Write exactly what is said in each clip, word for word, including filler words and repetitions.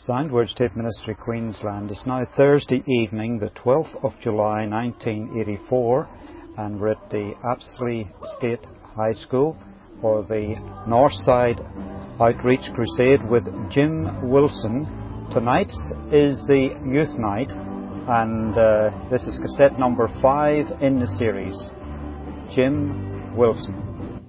Soundwords Tape Ministry Queensland. It's now Thursday evening, the twelfth of July nineteen eighty-four, and we're at the Apsley State High School for the Northside Outreach Crusade with Jim Wilson. Tonight is the Youth Night, and uh, this is cassette number five in the series. Jim Wilson.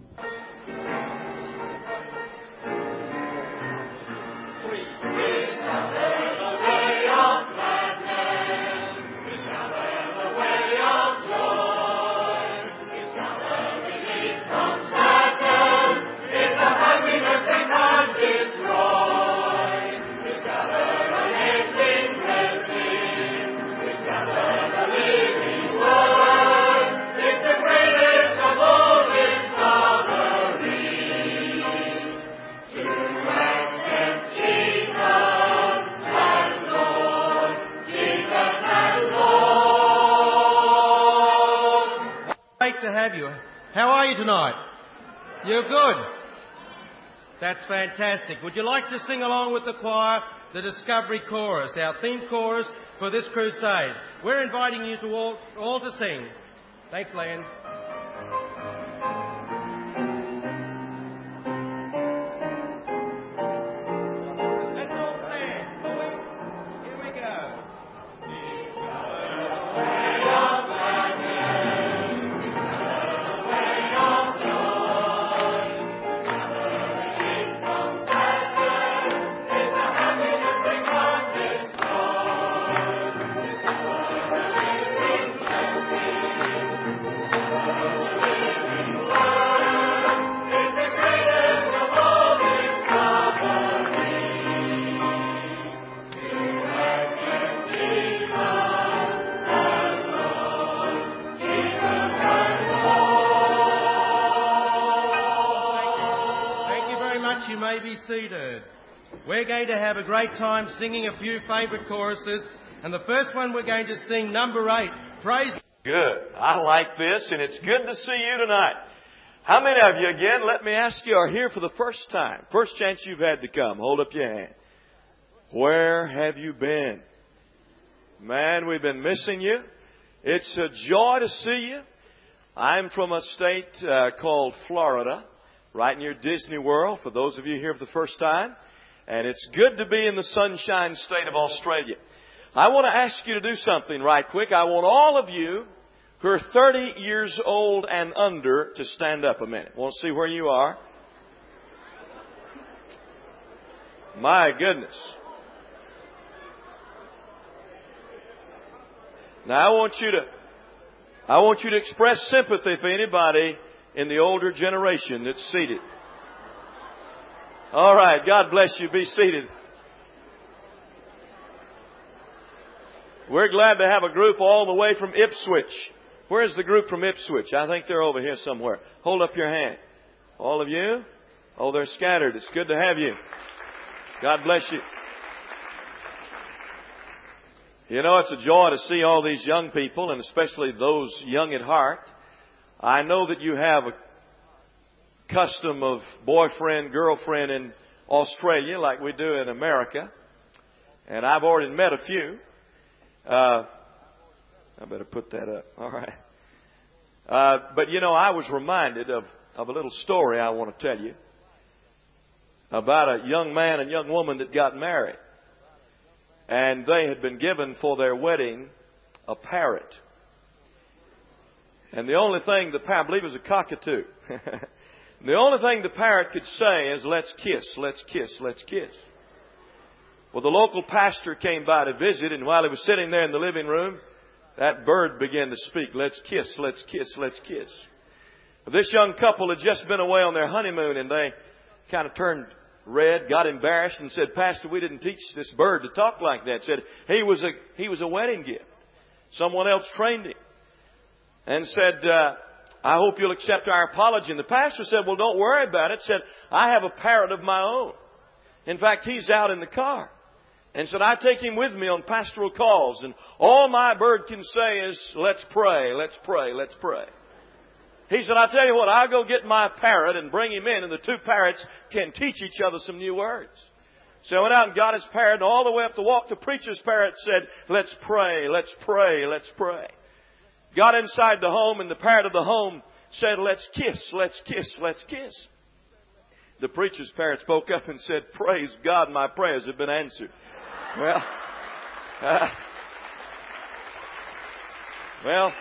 To have you. How are you tonight? You're good. That's fantastic. Would you like to sing along with the choir the Discovery Chorus, our theme chorus for this crusade? We're inviting you to all, all to sing. Thanks, Len. Let's all stand. Here we go. You may be seated. We're going to have a great time singing a few favourite choruses, and the first one we're going to sing, number eight, Praise. Good. I like this, and it's good to see you tonight. How many of you, again, let me ask you, are here for the first time? First chance you've had to come. Hold up your hand. Where have you been? Man, we've been missing you. It's a joy to see you. I'm from a state uh, called Florida, right near Disney World, for those of you here for the first time. And it's good to be in the sunshine state of Australia. I want to ask you to do something right quick. I want all of you who are thirty years old and under to stand up a minute. Want to see where you are? My goodness. Now I want you to, I want you to express sympathy for anybody in the older generation that's seated. All right. God bless you. Be seated. We're glad to have a group all the way from Ipswich. Where's the group from Ipswich? I think they're over here somewhere. Hold up your hand. All of you? Oh, they're scattered. It's good to have you. God bless you. You know, it's a joy to see all these young people, and especially those young at heart. I know that you have a custom of boyfriend, girlfriend in Australia like we do in America. And I've already met a few. Uh, I better put that up. All right. Uh, but, you know, I was reminded of, of a little story I want to tell you about a young man and young woman that got married. And they had been given for their wedding a parrot. And the only thing the parrot, I believe it was a cockatoo. The only thing the parrot could say is, let's kiss, let's kiss, let's kiss. Well, the local pastor came by to visit, and while he was sitting there in the living room, that bird began to speak, let's kiss, let's kiss, let's kiss. Well, this young couple had just been away on their honeymoon, and they kind of turned red, got embarrassed, and said, Pastor, we didn't teach this bird to talk like that. Said he was a, he was a wedding gift. Someone else trained him. And said, uh, I hope you'll accept our apology. And the pastor said, well, don't worry about it. Said, I have a parrot of my own. In fact, he's out in the car. And said, I take him with me on pastoral calls. And all my bird can say is, let's pray, let's pray, let's pray. He said, I'll tell you what, I'll go get my parrot and bring him in, and the two parrots can teach each other some new words. So I went out and got his parrot, and all the way up the walk, the preacher's parrot said, let's pray, let's pray, let's pray. Got inside the home, and the parrot of the home said, let's kiss, let's kiss, let's kiss. The preacher's parrot spoke up and said, praise God, my prayers have been answered. Well, uh, well,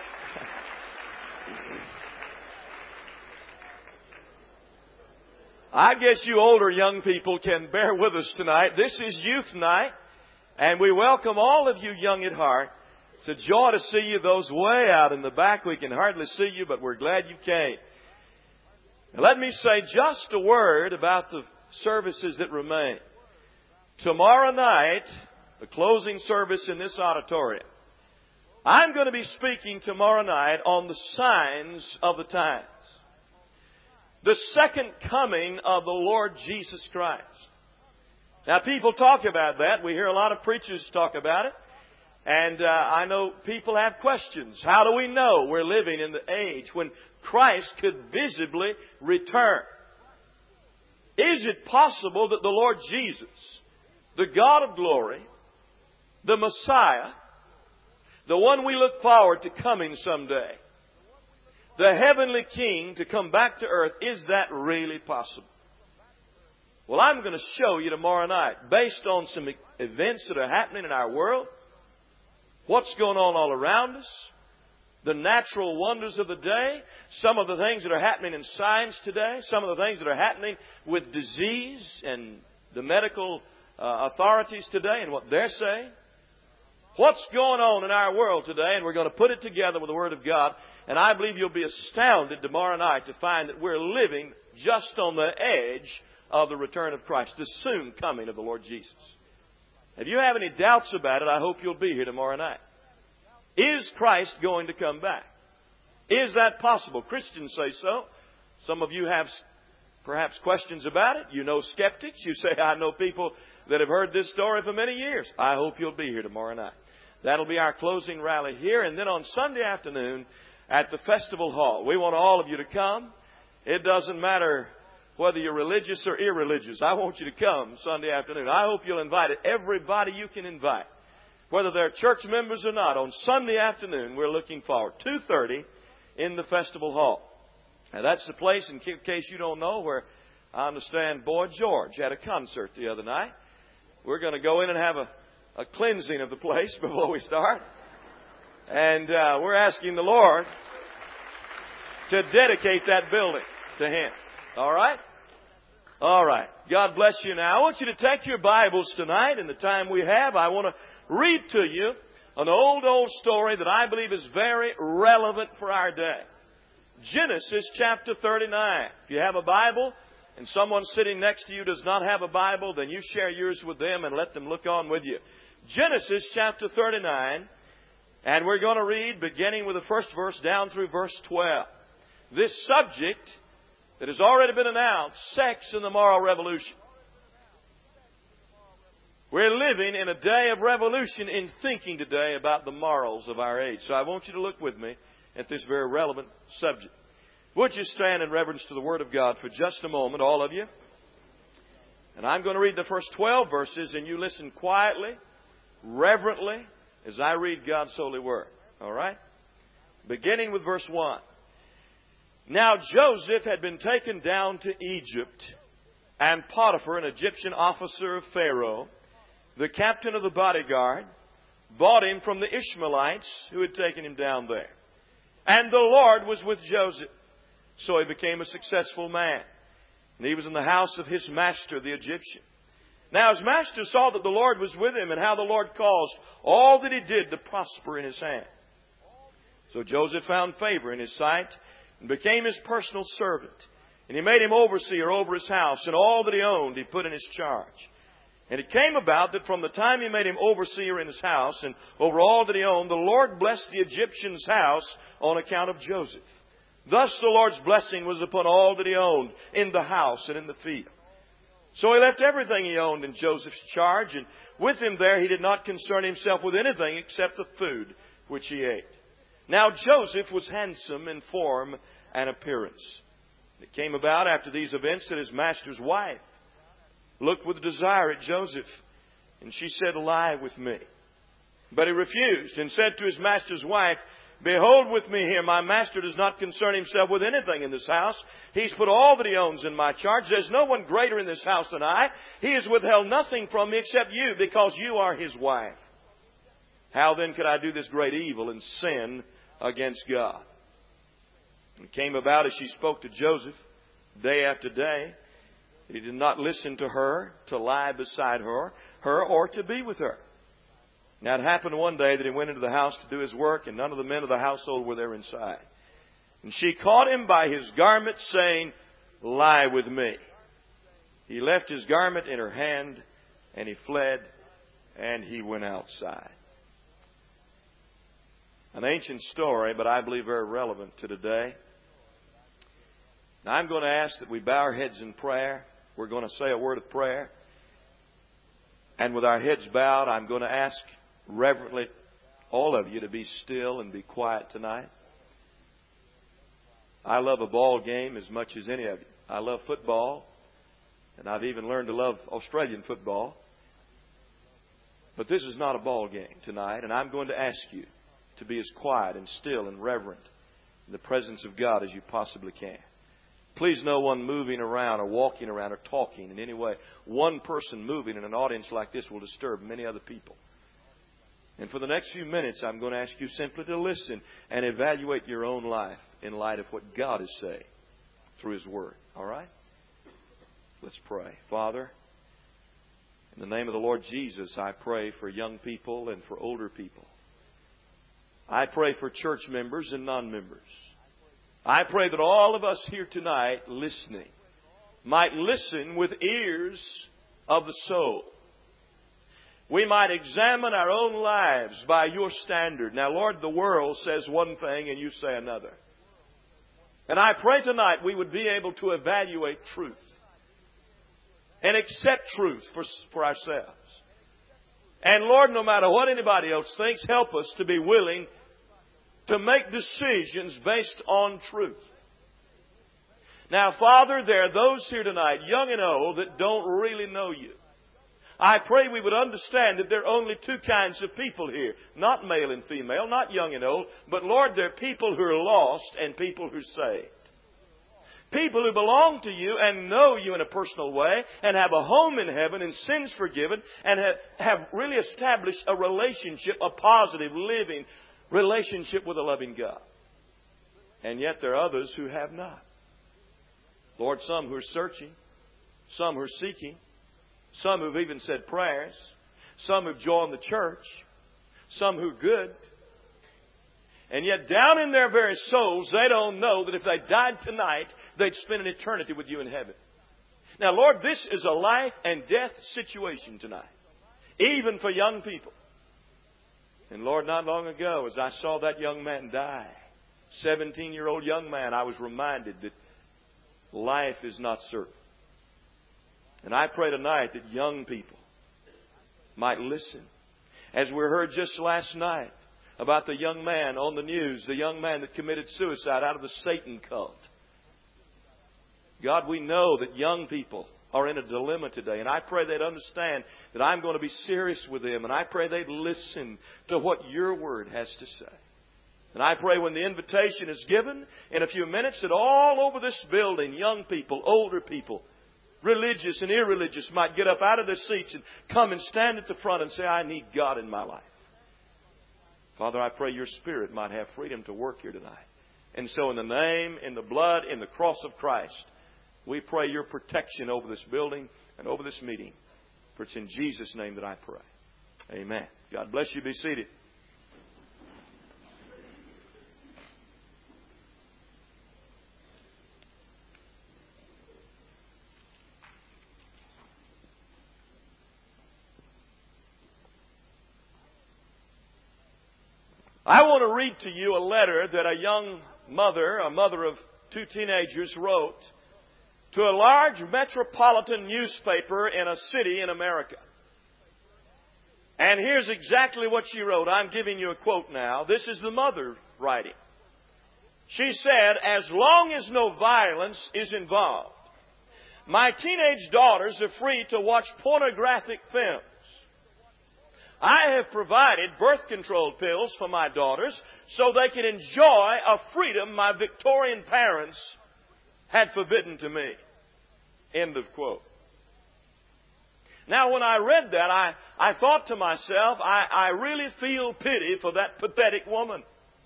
I guess you older young people can bear with us tonight. This is Youth Night, and we welcome all of you young at heart. It's a joy to see you. Those way out in the back, we can hardly see you, but we're glad you came. Now, let me say just a word about the services that remain. Tomorrow night, the closing service in this auditorium, I'm going to be speaking tomorrow night on the signs of the times. The second coming of the Lord Jesus Christ. Now, people talk about that. We hear a lot of preachers talk about it. And uh, I know people have questions. How do we know we're living in the age when Christ could visibly return? Is it possible that the Lord Jesus, the God of glory, the Messiah, the one we look forward to coming someday, the heavenly King to come back to earth, is that really possible? Well, I'm going to show you tomorrow night, based on some events that are happening in our world, what's going on all around us, the natural wonders of the day, some of the things that are happening in science today, some of the things that are happening with disease and the medical uh, authorities today and what they're saying. What's going on in our world today, and we're going to put it together with the Word of God. And I believe you'll be astounded tomorrow night to find that we're living just on the edge of the return of Christ, the soon coming of the Lord Jesus. If you have any doubts about it, I hope you'll be here tomorrow night. Is Christ going to come back? Is that possible? Christians say so. Some of you have perhaps questions about it. You know skeptics. You say, I know people that have heard this story for many years. I hope you'll be here tomorrow night. That'll be our closing rally here. And then on Sunday afternoon at the Festival Hall, we want all of you to come. It doesn't matter whether you're religious or irreligious. I want you to come Sunday afternoon. I hope you'll invite everybody you can invite, whether they're church members or not. On Sunday afternoon, we're looking forward. two thirty in the Festival Hall. Now, that's the place, in case you don't know, where I understand Boy George had a concert the other night. We're going to go in and have a, a cleansing of the place before we start. And uh, we're asking the Lord to dedicate that building to Him. All right? All right. God bless you now. I want you to take your Bibles tonight in the time we have. I want to read to you an old, old story that I believe is very relevant for our day. Genesis chapter thirty-nine. If you have a Bible and someone sitting next to you does not have a Bible, then you share yours with them and let them look on with you. Genesis chapter thirty-nine. And we're going to read beginning with the first verse down through verse twelve. This subject that has already been announced, sex and the moral revolution. We're living in a day of revolution in thinking today about the morals of our age. So I want you to look with me at this very relevant subject. Would you stand in reverence to the Word of God for just a moment, all of you? And I'm going to read the first twelve verses, and you listen quietly, reverently, as I read God's holy Word. All right? Beginning with verse one. Now Joseph had been taken down to Egypt, and Potiphar, an Egyptian officer of Pharaoh, the captain of the bodyguard, bought him from the Ishmaelites who had taken him down there. And the Lord was with Joseph, so he became a successful man. And he was in the house of his master, the Egyptian. Now his master saw that the Lord was with him, and how the Lord caused all that he did to prosper in his hand. So Joseph found favor in his sight, and became his personal servant. And he made him overseer over his house, and all that he owned he put in his charge. And it came about that from the time he made him overseer in his house, and over all that he owned, the Lord blessed the Egyptian's house on account of Joseph. Thus the Lord's blessing was upon all that he owned, in the house and in the field. So he left everything he owned in Joseph's charge, and with him there he did not concern himself with anything except the food which he ate. Now Joseph was handsome in form and appearance. It came about after these events that his master's wife looked with desire at Joseph, and she said, "Lie with me." But he refused and said to his master's wife, "Behold with me here, my master does not concern himself with anything in this house. He's put all that he owns in my charge. There's no one greater in this house than I. He has withheld nothing from me except you, because you are his wife. How then could I do this great evil and sin against God?" It came about as she spoke to Joseph day after day. He did not listen to her, to lie beside her, her or to be with her. Now it happened one day that he went into the house to do his work, and none of the men of the household were there inside. And she caught him by his garment, saying, "Lie with me." He left his garment in her hand, and he fled, and he went outside. An ancient story, but I believe very relevant to today. Now I'm going to ask that we bow our heads in prayer. We're going to say a word of prayer. And with our heads bowed, I'm going to ask reverently all of you to be still and be quiet tonight. I love a ball game as much as any of you. I love football, and I've even learned to love Australian football. But this is not a ball game tonight, and I'm going to ask you to be as quiet and still and reverent in the presence of God as you possibly can. Please, no one moving around or walking around or talking in any way. One person moving in an audience like this will disturb many other people. And for the next few minutes, I'm going to ask you simply to listen and evaluate your own life in light of what God is saying through His Word. All right? Let's pray. Father, in the name of the Lord Jesus, I pray for young people and for older people. I pray for church members and non-members. I pray that all of us here tonight listening might listen with ears of the soul. We might examine our own lives by your standard. Now, Lord, the world says one thing and you say another. And I pray tonight we would be able to evaluate truth and accept truth for, for ourselves. And Lord, no matter what anybody else thinks, help us to be willing to make decisions based on truth. Now, Father, there are those here tonight, young and old, that don't really know you. I pray we would understand that there are only two kinds of people here. Not male and female, not young and old. But Lord, there are people who are lost and people who are saved. People who belong to you and know you in a personal way and have a home in heaven and sins forgiven and have, have really established a relationship, a positive, living relationship with a loving God. And yet there are others who have not. Lord, some who are searching, some who are seeking, some who've even said prayers, some who've joined the church, some who are good. And yet down in their very souls, they don't know that if they died tonight, they'd spend an eternity with you in heaven. Now, Lord, this is a life and death situation tonight, even for young people. And Lord, not long ago, as I saw that young man die, seventeen-year-old young man, I was reminded that life is not certain. And I pray tonight that young people might listen. As we heard just last night about the young man on the news, the young man that committed suicide out of the Satan cult. God, we know that young people are in a dilemma today. And I pray they'd understand that I'm going to be serious with them. And I pray they'd listen to what your word has to say. And I pray when the invitation is given in a few minutes that all over this building, young people, older people, religious and irreligious, might get up out of their seats and come and stand at the front and say, I need God in my life. Father, I pray your Spirit might have freedom to work here tonight. And so in the name, in the blood, in the cross of Christ, we pray your protection over this building and over this meeting. For it's in Jesus' name that I pray. Amen. God bless you. Be seated. I want to read to you a letter that a young mother, a mother of two teenagers, wrote to a large metropolitan newspaper in a city in America. And here's exactly what she wrote. I'm giving you a quote now. This is the mother writing. She said, as long as no violence is involved, My teenage daughters are free to watch pornographic films. I have provided birth control pills for my daughters so they can enjoy a freedom my Victorian parents had forbidden to me. End of quote. Now, when I read that, I, I thought to myself, I, I really feel pity for that pathetic woman.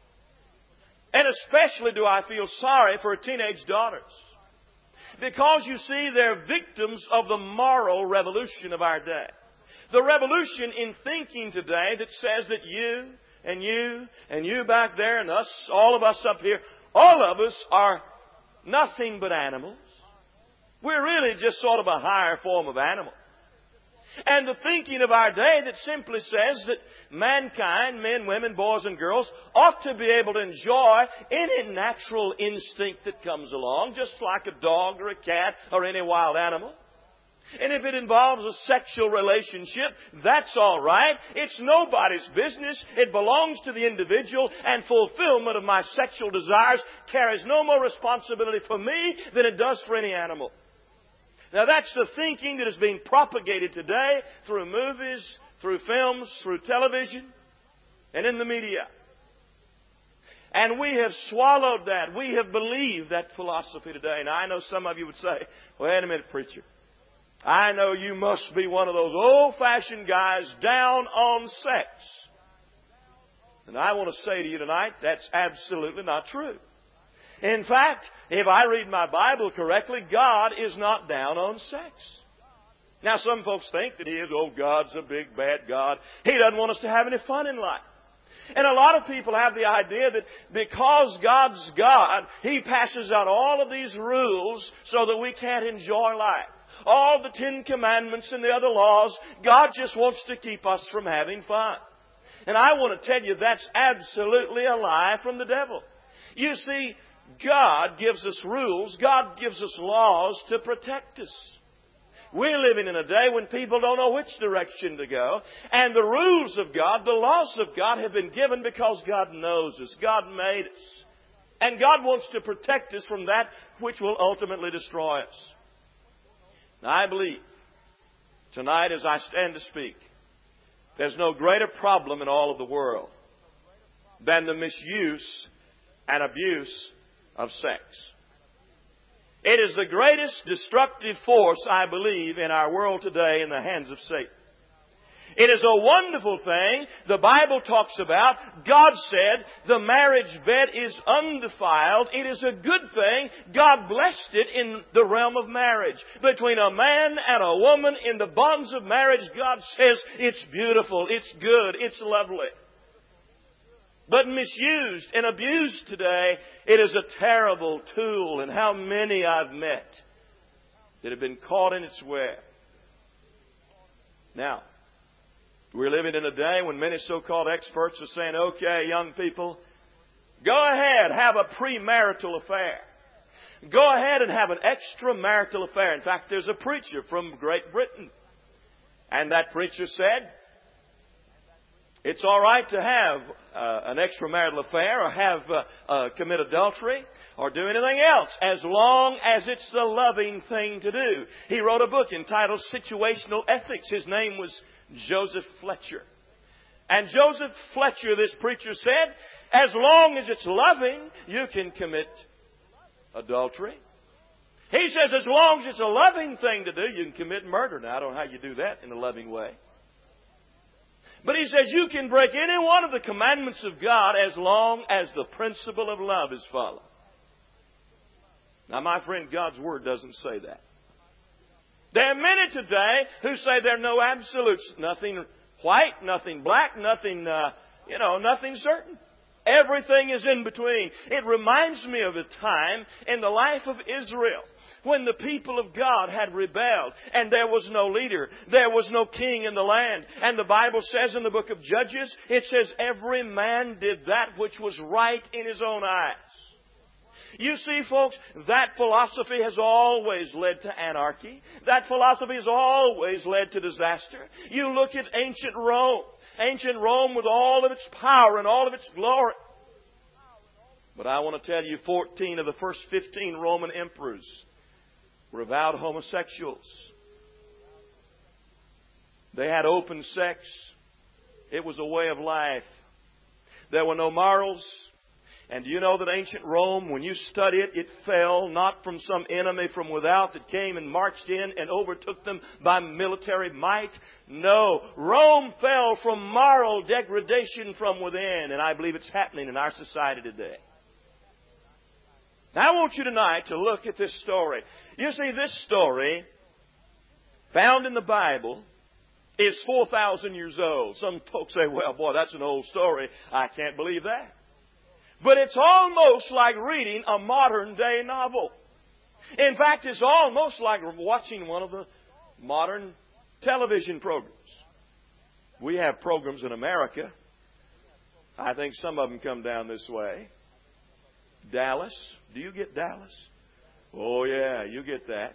And especially do I feel sorry for her teenage daughters. Because, you see, they're victims of the moral revolution of our day. The revolution in thinking today that says that you and you and you back there and us, all of us up here, all of us are nothing but animals. We're really just sort of a higher form of animal. And the thinking of our day that simply says that mankind, men, women, boys and girls, ought to be able to enjoy any natural instinct that comes along, just like a dog or a cat or any wild animal. And if it involves a sexual relationship, that's all right. It's nobody's business. It belongs to the individual, and fulfillment of my sexual desires carries no more responsibility for me than it does for any animal. Now, that's the thinking that is being propagated today through movies, through films, through television, and in the media. And we have swallowed that. We have believed that philosophy today. Now, I know some of you would say, wait a minute, preacher. I know you must be one of those old-fashioned guys down on sex. And I want to say to you tonight, that's absolutely not true. In fact, if I read my Bible correctly, God is not down on sex. Now, some folks think that He is, oh, God's a big, bad God. He doesn't want us to have any fun in life. And a lot of people have the idea that because God's God, He passes out all of these rules so that we can't enjoy life. All the Ten Commandments and the other laws, God just wants to keep us from having fun. And I want to tell you that's absolutely a lie from the devil. You see, God gives us rules, God gives us laws to protect us. We're living in a day when people don't know which direction to go. And the rules of God, the laws of God have been given because God knows us. God made us. And God wants to protect us from that which will ultimately destroy us. Now, I believe tonight as I stand to speak, there's no greater problem in all of the world than the misuse and abuse of sex. It is the greatest destructive force, I believe, in our world today in the hands of Satan. It is a wonderful thing the Bible talks about. God said the marriage bed is undefiled. It is a good thing. God blessed it in the realm of marriage. Between a man and a woman in the bonds of marriage, God says it's beautiful, it's good, it's lovely. But misused and abused today, it is a terrible tool. And how many I've met that have been caught in its web. Now, we're living in a day when many so-called experts are saying, okay, young people, go ahead, have a premarital affair. Go ahead and have an extramarital affair. In fact, there's a preacher from Great Britain. And that preacher said, it's all right to have uh, an extramarital affair or have uh, uh, commit adultery or do anything else as long as it's the loving thing to do. He wrote a book entitled Situational Ethics. His name was Joseph Fletcher. And Joseph Fletcher, this preacher, said, as long as it's loving, you can commit adultery. He says as long as it's a loving thing to do, you can commit murder. Now, I don't know how you do that in a loving way. But he says you can break any one of the commandments of God as long as the principle of love is followed. Now, my friend, God's Word doesn't say that. There are many today who say there are no absolutes. Nothing white, nothing black, nothing, uh, you know, nothing certain. Everything is in between. It reminds me of a time in the life of Israel when the people of God had rebelled and there was no leader. There was no king in the land. And the Bible says in the book of Judges, it says every man did that which was right in his own eyes. You see, folks, that philosophy has always led to anarchy. That philosophy has always led to disaster. You look at ancient Rome. Ancient Rome with all of its power and all of its glory. But I want to tell you, fourteen of the first fifteen Roman emperors were avowed homosexuals. They had open sex. It was a way of life. There were no morals. And do you know that ancient Rome, when you study it, it fell not from some enemy from without that came and marched in and overtook them by military might. No, Rome fell from moral degradation from within. And I believe it's happening in our society today. Now I want you tonight to look at this story. You see, this story, found in the Bible, is four thousand years old. Some folks say, well, boy, that's an old story. I can't believe that. But it's almost like reading a modern day novel. In fact, it's almost like watching one of the modern television programs. We have programs in America. I think some of them come down this way. Dallas. Do you get Dallas? Oh, yeah, you get that.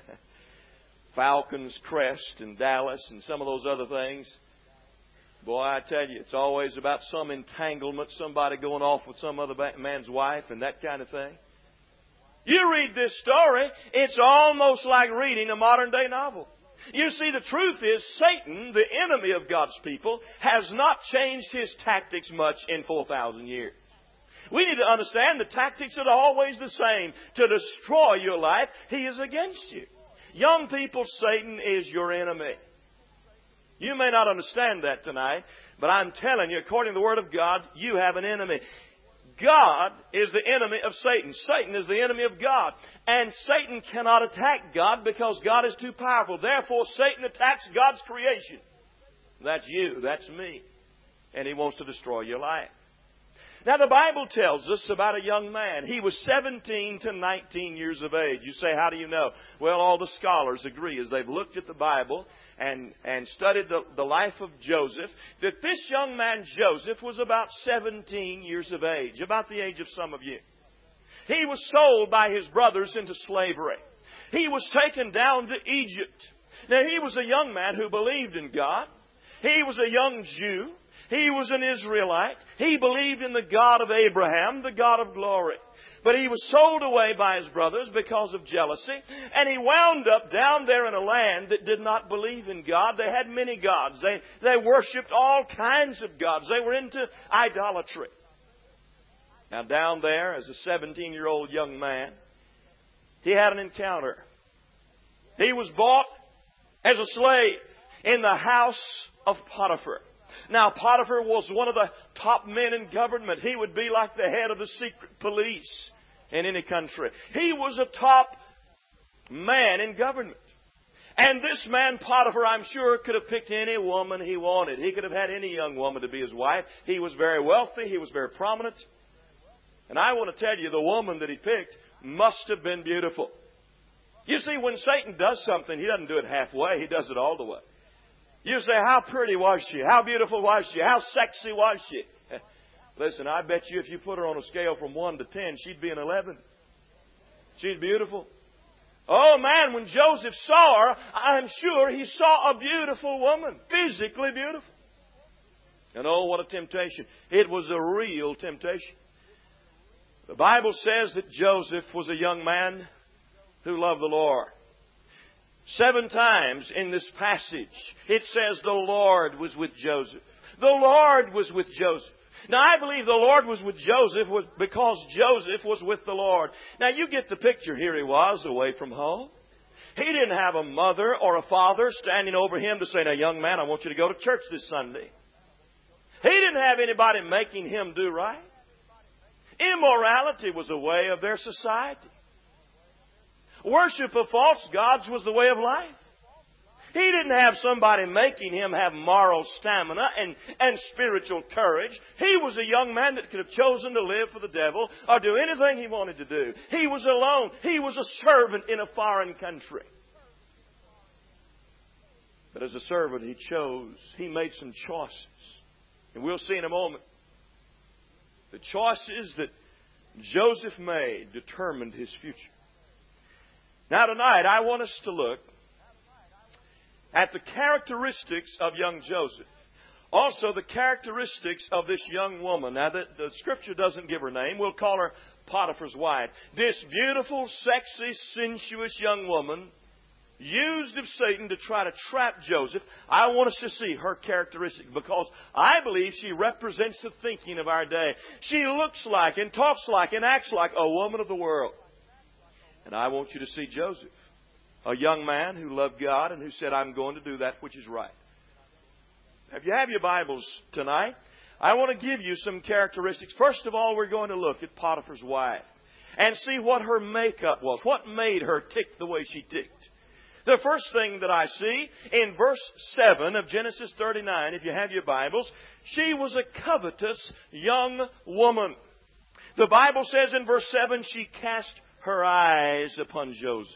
Falcon's Crest and Dallas and some of those other things. Boy, I tell you, it's always about some entanglement, somebody going off with some other man's wife and that kind of thing. You read this story, it's almost like reading a modern day novel. You see, the truth is Satan, the enemy of God's people, has not changed his tactics much in four thousand years. We need to understand the tactics are always the same. To destroy your life, he is against you. Young people, Satan is your enemy. You may not understand that tonight, but I'm telling you, according to the Word of God, you have an enemy. God is the enemy of Satan. Satan is the enemy of God. And Satan cannot attack God because God is too powerful. Therefore, Satan attacks God's creation. That's you. That's me. And he wants to destroy your life. Now, the Bible tells us about a young man. He was seventeen to nineteen years of age. You say, how do you know? Well, all the scholars agree as they've looked at the Bible and, and studied the, the life of Joseph, that this young man, Joseph, was about seventeen years of age, about the age of some of you. He was sold by his brothers into slavery. He was taken down to Egypt. Now, he was a young man who believed in God. He was a young Jew. He was an Israelite. He believed in the God of Abraham, the God of glory. But he was sold away by his brothers because of jealousy. And he wound up down there in a land that did not believe in God. They had many gods. They, they worshipped all kinds of gods. They were into idolatry. Now down there, as a seventeen-year-old young man, he had an encounter. He was bought as a slave in the house of Potiphar. Now, Potiphar was one of the top men in government. He would be like the head of the secret police in any country. He was a top man in government. And this man, Potiphar, I'm sure, could have picked any woman he wanted. He could have had any young woman to be his wife. He was very wealthy. He was very prominent. And I want to tell you, the woman that he picked must have been beautiful. You see, when Satan does something, he doesn't do it halfway. He does it all the way. You say, how pretty was she? How beautiful was she? How sexy was she? Listen, I bet you if you put her on a scale from one to ten, she'd be an eleven. She's beautiful. Oh man, when Joseph saw her, I'm sure he saw a beautiful woman. Physically beautiful. And oh, what a temptation. It was a real temptation. The Bible says that Joseph was a young man who loved the Lord. Seven times in this passage, it says the Lord was with Joseph. The Lord was with Joseph. Now, I believe the Lord was with Joseph because Joseph was with the Lord. Now, you get the picture. Here he was, away from home. He didn't have a mother or a father standing over him to say, now, young man, I want you to go to church this Sunday. He didn't have anybody making him do right. Immorality was a way of their society. Worship of false gods was the way of life. He didn't have somebody making him have moral stamina and, and spiritual courage. He was a young man that could have chosen to live for the devil or do anything he wanted to do. He was alone. He was a servant in a foreign country. But as a servant, he chose. He made some choices. And we'll see in a moment. The choices that Joseph made determined his future. Now tonight, I want us to look at the characteristics of young Joseph. Also the characteristics of this young woman. Now the, the Scripture doesn't give her name. We'll call her Potiphar's wife. This beautiful, sexy, sensuous young woman, used of Satan to try to trap Joseph. I want us to see her characteristics because I believe she represents the thinking of our day. She looks like and talks like and acts like a woman of the world. And I want you to see Joseph, a young man who loved God and who said, I'm going to do that which is right. If you have your Bibles tonight, I want to give you some characteristics. First of all, we're going to look at Potiphar's wife and see what her makeup was, what made her tick the way she ticked. The first thing that I see in verse seven of Genesis thirty-nine, if you have your Bibles, she was a covetous young woman. The Bible says in verse seven, she cast her eyes upon Joseph.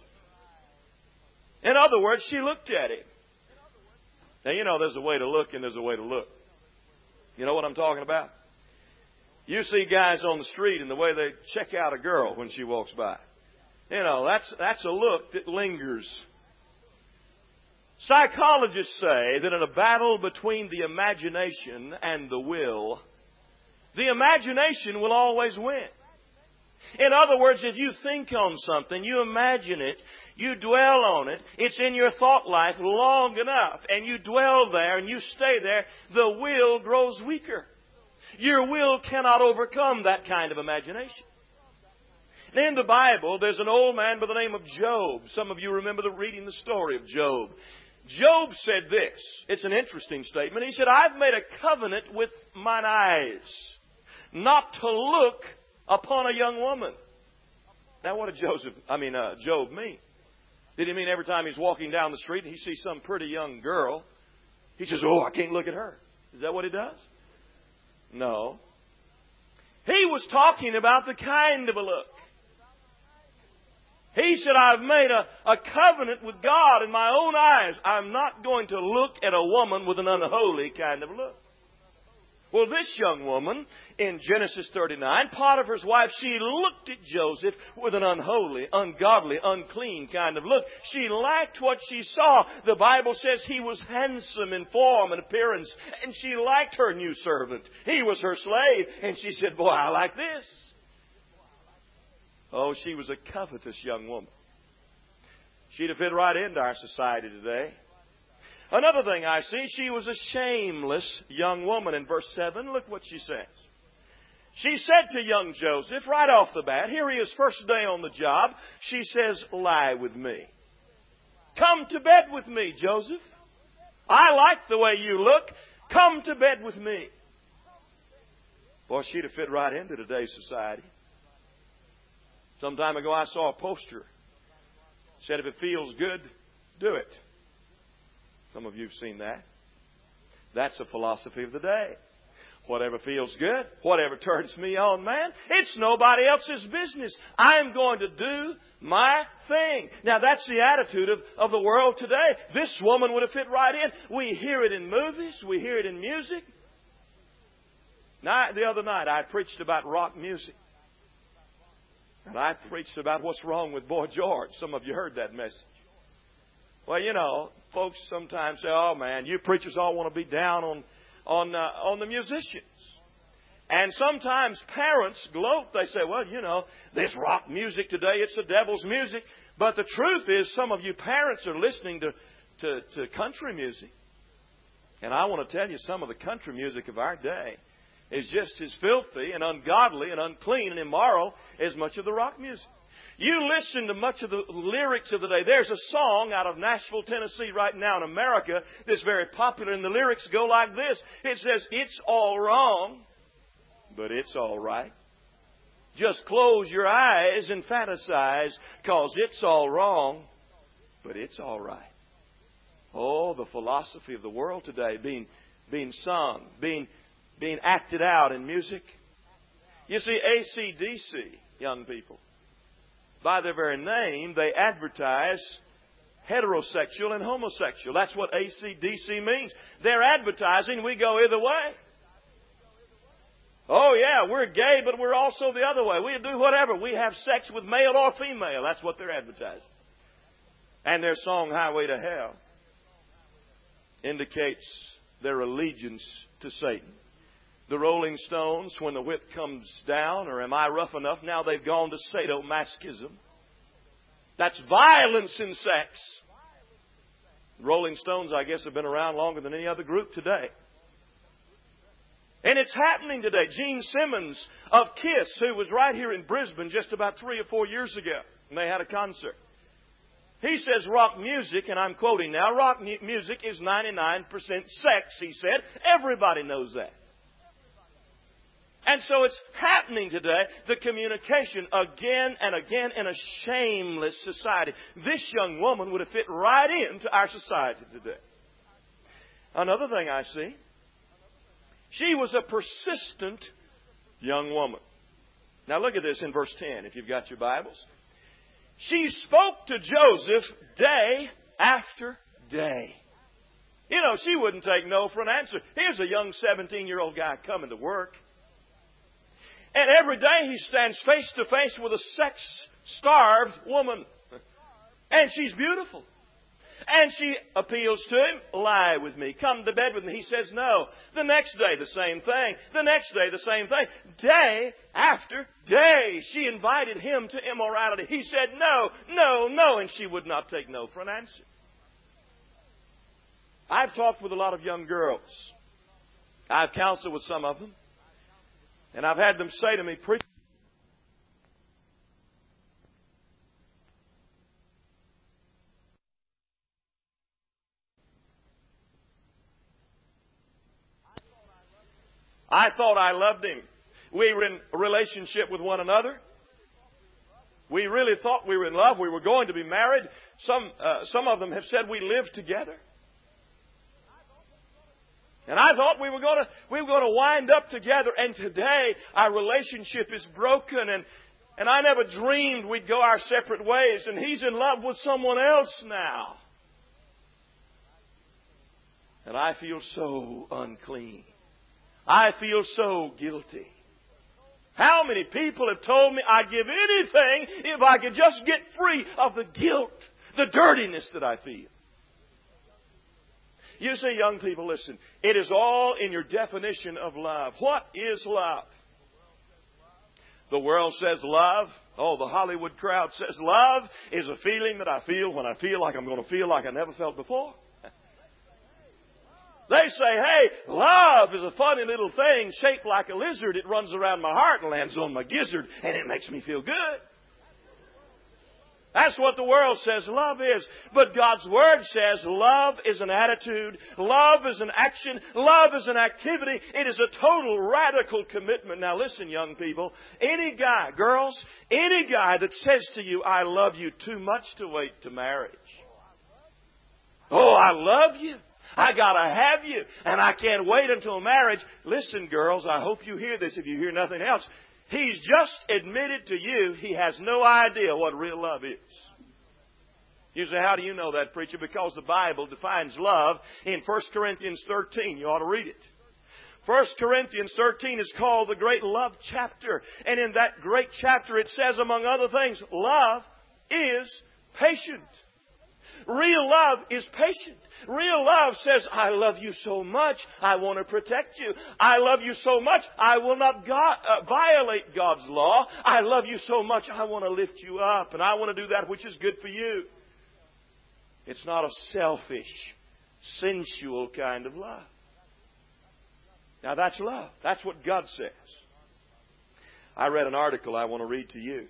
In other words, she looked at him. Now, you know, there's a way to look and there's a way to look. You know what I'm talking about? You see guys on the street and the way they check out a girl when she walks by. You know, that's, that's a look that lingers. Psychologists say that in a battle between the imagination and the will, the imagination will always win. In other words, if you think on something, you imagine it, you dwell on it, it's in your thought life long enough, and you dwell there and you stay there, the will grows weaker. Your will cannot overcome that kind of imagination. In the Bible, there's an old man by the name of Job. Some of you remember the, reading the story of Job. Job said this. It's an interesting statement. He said, I've made a covenant with mine eyes not to look upon a young woman. Now, what did Joseph, I mean, uh, Job mean? Did he mean every time he's walking down the street and he sees some pretty young girl, he says, oh, I can't look at her? Is that what he does? No. He was talking about the kind of a look. He said, I've made a, a covenant with God in my own eyes. I'm not going to look at a woman with an unholy kind of look. Well, this young woman in Genesis thirty-nine, Potiphar's wife, she looked at Joseph with an unholy, ungodly, unclean kind of look. She liked what she saw. The Bible says he was handsome in form and appearance, and she liked her new servant. He was her slave, and she said, boy, I like this. Oh, she was a covetous young woman. She'd have fit right into our society today. Another thing I see, she was a shameless young woman. In verse seven, look what she says. She said to young Joseph, right off the bat, here he is, first day on the job, she says, lie with me. Come to bed with me, Joseph. I like the way you look. Come to bed with me. Boy, she'd have fit right into today's society. Some time ago I saw a poster. It said, if it feels good, do it. Some of you have seen that. That's a philosophy of the day. Whatever feels good, whatever turns me on, man, it's nobody else's business. I'm going to do my thing. Now, that's the attitude of, of the world today. This woman would have fit right in. We hear it in movies. We hear it in music. Now, the other night, I preached about rock music. And I preached about what's wrong with Boy George. Some of you heard that message. Well, you know, folks sometimes say, oh, man, you preachers all want to be down on on uh, on the musicians. And sometimes parents gloat. They say, well, you know, this rock music today, it's the devil's music. But the truth is, some of you parents are listening to, to, to country music. And I want to tell you, some of the country music of our day is just as filthy and ungodly and unclean and immoral as much of the rock music. You listen to much of the lyrics of the day. There's a song out of Nashville, Tennessee right now in America that's very popular, and the lyrics go like this. It says, it's all wrong, but it's all right. Just close your eyes and fantasize, because it's all wrong, but it's all right. Oh, the philosophy of the world today being, being sung, being being acted out in music. You see, A C D C, young people, by their very name, they advertise heterosexual and homosexual. That's what A C D C means. They're advertising we go either way. Oh, yeah, we're gay, but we're also the other way. We do whatever. We have sex with male or female. That's what they're advertising. And their song, Highway to Hell, indicates their allegiance to Satan. the Rolling Stones when the whip comes down? Or am I rough enough? Now they've gone to sadomasochism. That's violence in sex. Rolling Stones, I guess, have been around longer than any other group today. And it's happening today. Gene Simmons of KISS, who was right here in Brisbane just about three or four years ago, and they had a concert. He says rock music, and I'm quoting now, rock music is ninety-nine percent sex, he said. Everybody knows that. And so it's happening today, the communication again and again in a shameless society. This young woman would have fit right into our society today. Another thing I see, she was a persistent young woman. Now look at this in verse ten, if you've got your Bibles. She spoke to Joseph day after day. You know, she wouldn't take no for an answer. Here's a young seventeen-year-old guy coming to work. And every day he stands face to face with a sex-starved woman. And she's beautiful. And she appeals to him, lie with me, come to bed with me. He says no. The next day, the same thing. The next day, the same thing. Day after day, she invited him to immorality. He said no, no, no, and she would not take no for an answer. I've talked with a lot of young girls. I've counseled with some of them. And I've had them say to me, preacher, I thought I loved him. We were in a relationship with one another. We really thought we were in love. We were going to be married. Some, uh, some of them have said we lived together. And I thought we were going to, we were going to wind up together. And today our relationship is broken. And, and I never dreamed we'd go our separate ways. And he's in love with someone else now. And I feel so unclean. I feel so guilty. How many people have told me I'd give anything if I could just get free of the guilt, the dirtiness that I feel? You see, young people, listen. It is all in your definition of love. What is love? The world says love. Oh, the Hollywood crowd says love is a feeling that I feel when I feel like I'm going to feel like I never felt before. They say, hey, love is a funny little thing shaped like a lizard. It runs around my heart and lands on my gizzard, and it makes me feel good. That's what the world says love is. But God's Word says love is an attitude. Love is an action. Love is an activity. It is a total radical commitment. Now listen, young people. Any guy, girls, any guy that says to you, I love you too much to wait to marriage. Oh, I love you. I gotta have you. And I can't wait until marriage. Listen, girls, I hope you hear this if you hear nothing else. He's just admitted to you he has no idea what real love is. You say, how do you know that, preacher? Because the Bible defines love in First Corinthians thirteen. You ought to read it. First Corinthians thirteen is called the great love chapter. And in that great chapter it says, among other things, love is patient. Real love is patient. Real love says, I love you so much, I want to protect you. I love you so much, I will not God, uh, violate God's law. I love you so much, I want to lift you up. And I want to do that which is good for you. It's not a selfish, sensual kind of love. Now that's love. That's what God says. I read an article I want to read to you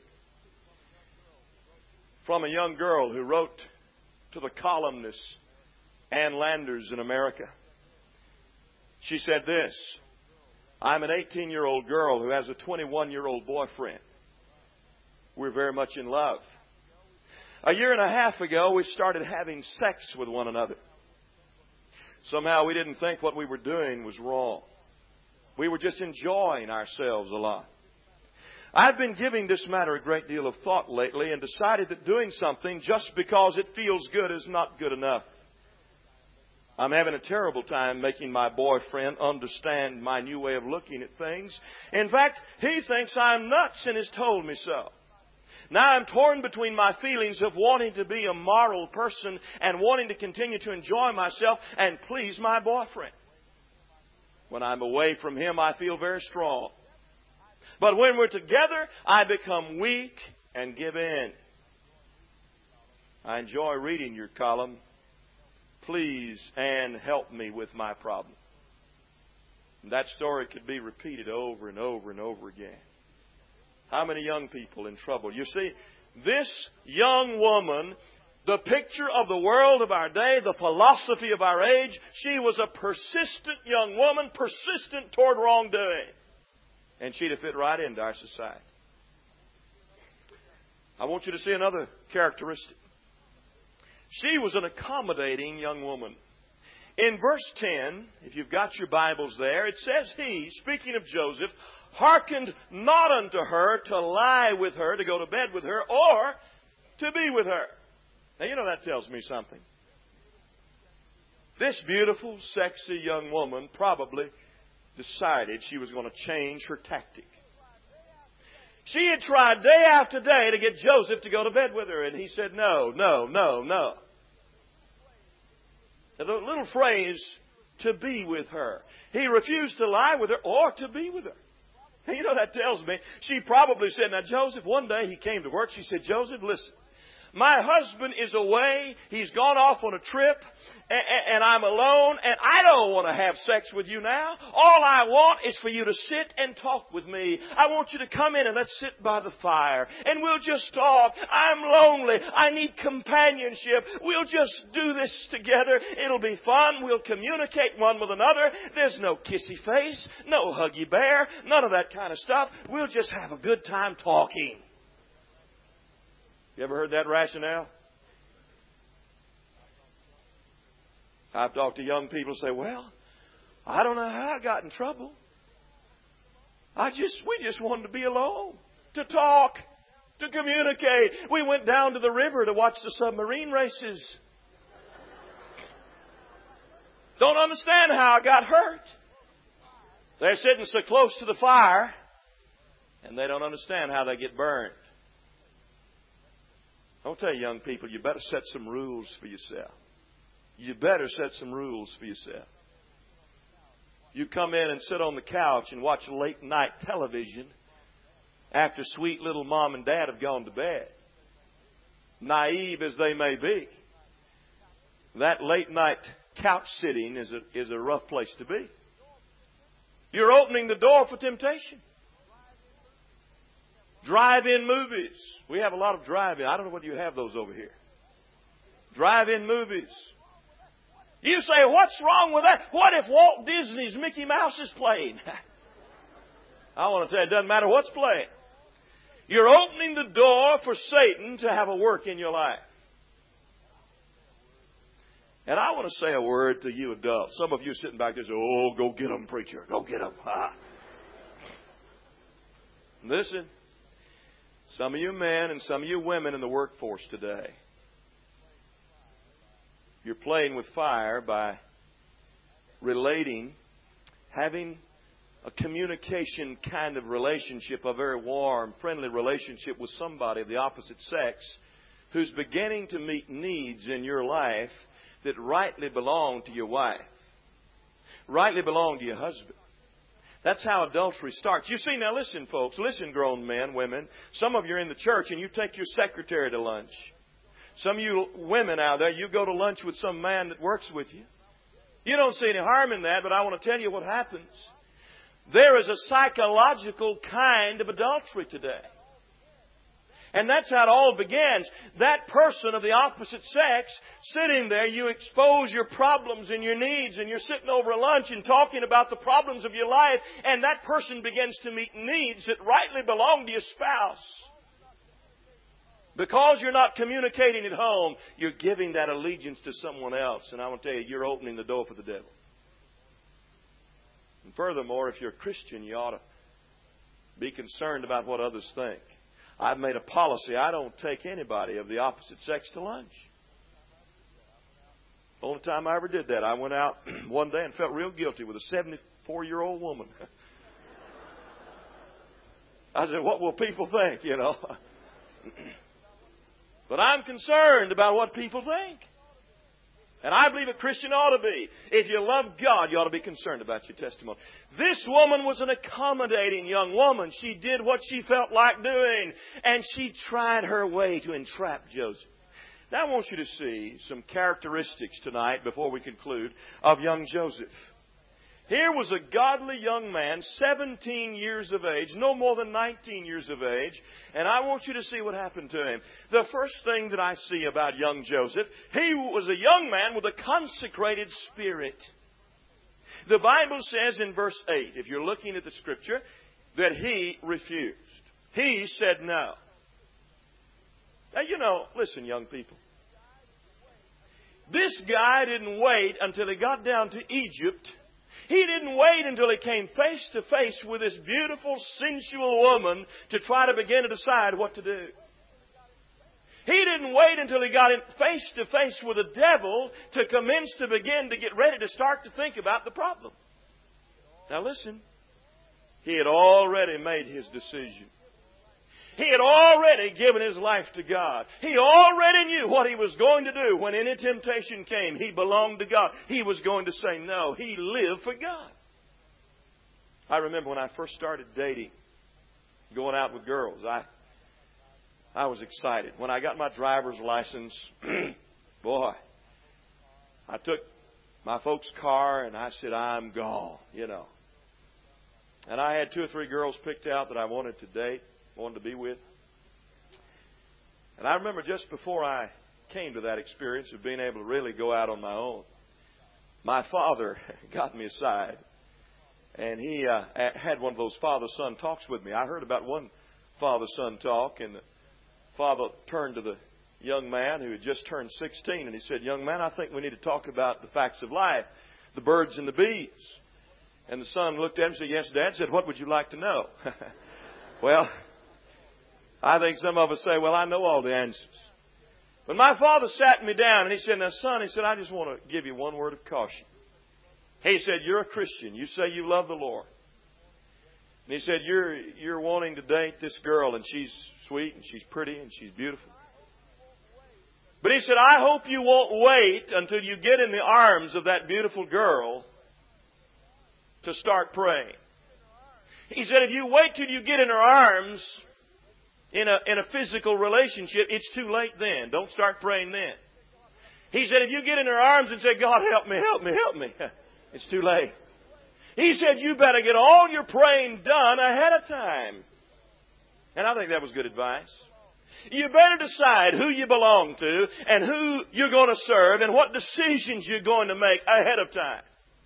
from a young girl who wrote to the columnist Ann Landers in America. She said this, I'm an eighteen-year-old girl who has a twenty-one-year-old boyfriend. We're very much in love. A year and a half ago, we started having sex with one another. Somehow we didn't think what we were doing was wrong. We were just enjoying ourselves a lot. I've been giving this matter a great deal of thought lately and decided that doing something just because it feels good is not good enough. I'm having a terrible time making my boyfriend understand my new way of looking at things. In fact, he thinks I'm nuts and has told me so. Now I'm torn between my feelings of wanting to be a moral person and wanting to continue to enjoy myself and please my boyfriend. When I'm away from Him, I feel very strong. But when we're together, I become weak and give in. I enjoy reading your column. Please, Anne, help me with my problem. And that story could be repeated over and over and over again. How many young people in trouble? You see, this young woman, the picture of the world of our day, the philosophy of our age, she was a persistent young woman, persistent toward wrongdoing. And she'd have fit right into our society. I want you to see another characteristic. She was an accommodating young woman. In verse ten, if you've got your Bibles there, it says he, speaking of Joseph, hearkened not unto her to lie with her, to go to bed with her, or to be with her. Now, you know that tells me something. This beautiful, sexy young woman probably decided she was going to change her tactic. She had tried day after day to get Joseph to go to bed with her, and he said, no, no, no, no. Now, the little phrase, to be with her. He refused to lie with her or to be with her. And you know, that tells me, she probably said, now, Joseph, one day he came to work. She said, Joseph, listen, my husband is away. He's gone off on a trip. And I'm alone, and I don't want to have sex with you now. All I want is for you to sit and talk with me. I want you to come in and let's sit by the fire, and we'll just talk. I'm lonely. I need companionship. We'll just do this together. It'll be fun. We'll communicate one with another. There's no kissy face, no huggy bear, none of that kind of stuff. We'll just have a good time talking. You ever heard that rationale? I've talked to young people who say, well, I don't know how I got in trouble. I just, we just wanted to be alone, to talk, to communicate. We went down to the river to watch the submarine races. Don't understand how I got hurt. They're sitting so close to the fire, and they don't understand how they get burned. I'll tell you, young people, you better set some rules for yourself. You better set some rules for yourself. You come in and sit on the couch and watch late night television after sweet little mom and dad have gone to bed. Naive as they may be, that late night couch sitting is a, is a rough place to be. You're opening the door for temptation. Drive-in movies. We have a lot of drive-in. I don't know whether you have those over here. Drive-in movies. You say, what's wrong with that? What if Walt Disney's Mickey Mouse is playing? I want to tell you, it doesn't matter what's playing. You're opening the door for Satan to have a work in your life. And I want to say a word to you adults. Some of you sitting back there say, oh, go get them, preacher. Go get them. Listen, some of you men and some of you women in the workforce today, you're playing with fire by relating, having a communication kind of relationship, a very warm, friendly relationship with somebody of the opposite sex who's beginning to meet needs in your life that rightly belong to your wife, rightly belong to your husband. That's how adultery starts. You see, now listen, folks, listen, grown men, women. Some of you are in the church and you take your secretary to lunch. Some of you women out there, you go to lunch with some man that works with you. You don't see any harm in that, but I want to tell you what happens. There is a psychological kind of adultery today. And that's how it all begins. That person of the opposite sex, sitting there, you expose your problems and your needs, and you're sitting over at lunch and talking about the problems of your life, and that person begins to meet needs that rightly belong to your spouse. Because you're not communicating at home, you're giving that allegiance to someone else. And I want to tell you, you're opening the door for the devil. And furthermore, if you're a Christian, you ought to be concerned about what others think. I've made a policy. I don't take anybody of the opposite sex to lunch. The only time I ever did that, I went out one day and felt real guilty with a seventy-four-year-old woman. I said, what will people think, you know? But I'm concerned about what people think. And I believe a Christian ought to be. If you love God, you ought to be concerned about your testimony. This woman was an accommodating young woman. She did what she felt like doing. And she tried her way to entrap Joseph. Now I want you to see some characteristics tonight, before we conclude, of young Joseph. Here was a godly young man, seventeen years of age, no more than nineteen years of age, and I want you to see what happened to him. The first thing that I see about young Joseph, he was a young man with a consecrated spirit. The Bible says in verse eight, if you're looking at the Scripture, that he refused. He said no. Now, you know, listen, young people. This guy didn't wait until he got down to Egypt. He didn't wait until he came face to face with this beautiful, sensual woman to try to begin to decide what to do. He didn't wait until he got in face to face with the devil to commence to begin to get ready to start to think about the problem. Now listen, he had already made his decision. He had already given his life to God. He already knew what he was going to do when any temptation came. He belonged to God. He was going to say no. He lived for God. I remember when I first started dating, going out with girls, I I was excited. When I got my driver's license, boy, I took my folks' car and I said, I'm gone, you know. And I had two or three girls picked out that I wanted to date. Wanted to be with. And I remember just before I came to that experience of being able to really go out on my own, my father got me aside, and he uh, had one of those father-son talks with me. I heard about one father-son talk, and the father turned to the young man who had just turned sixteen, and he said, young man, I think we need to talk about the facts of life, the birds and the bees. And the son looked at him and said, yes, Dad. Said, what would you like to know? Well, I think some of us say, well, I know all the answers. But my father sat me down and he said, now, son, he said, I just want to give you one word of caution. He said, you're a Christian. You say you love the Lord. And he said, you're, you're wanting to date this girl, and she's sweet and she's pretty and she's beautiful. But he said, I hope you won't wait until you get in the arms of that beautiful girl to start praying. He said, if you wait till you get in her arms in a, in a physical relationship, it's too late then. Don't start praying then. He said, if you get in her arms and say, God, help me, help me, help me, it's too late. He said, you better get all your praying done ahead of time. And I think that was good advice. You better decide who you belong to and who you're going to serve and what decisions you're going to make ahead of time.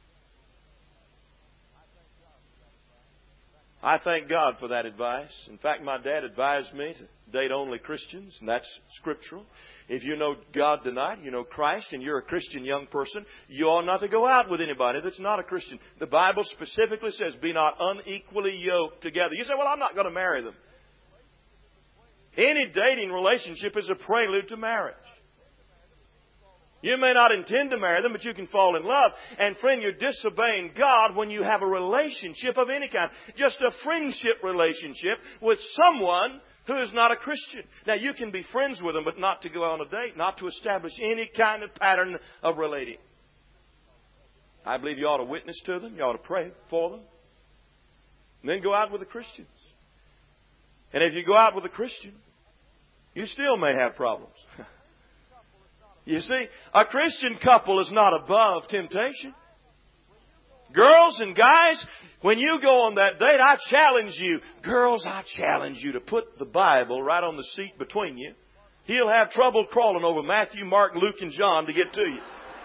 I thank God for that advice. In fact, my dad advised me to date only Christians, and that's scriptural. If you know God tonight, you know Christ, and you're a Christian young person, you ought not to go out with anybody that's not a Christian. The Bible specifically says, be not unequally yoked together. You say, well, I'm not going to marry them. Any dating relationship is a prelude to marriage. You may not intend to marry them, but you can fall in love. And friend, you're disobeying God when you have a relationship of any kind. Just a friendship relationship with someone who is not a Christian. Now, you can be friends with them, but not to go on a date, not to establish any kind of pattern of relating. I believe you ought to witness to them. You ought to pray for them. And then go out with the Christians. And if you go out with a Christian, you still may have problems. You see, a Christian couple is not above temptation. Girls and guys, when you go on that date, I challenge you. Girls, I challenge you to put the Bible right on the seat between you. He'll have trouble crawling over Matthew, Mark, Luke, and John to get to you.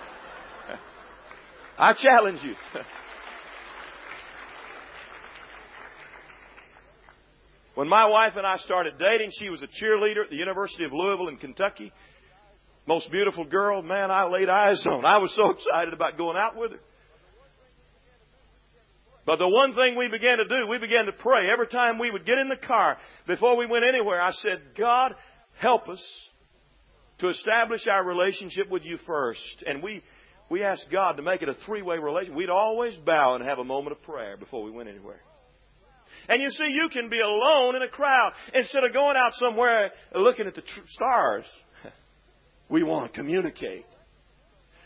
I challenge you. When my wife and I started dating, she was a cheerleader at the University of Louisville in Kentucky. Most beautiful girl, man, I laid eyes on. I was so excited about going out with her. But the one thing we began to do, we began to pray. Every time we would get in the car, before we went anywhere, I said, God, help us to establish our relationship with you first. And we, we asked God to make it a three-way relationship. We'd always bow and have a moment of prayer before we went anywhere. And you see, you can be alone in a crowd instead of going out somewhere looking at the tr- stars. We want to communicate.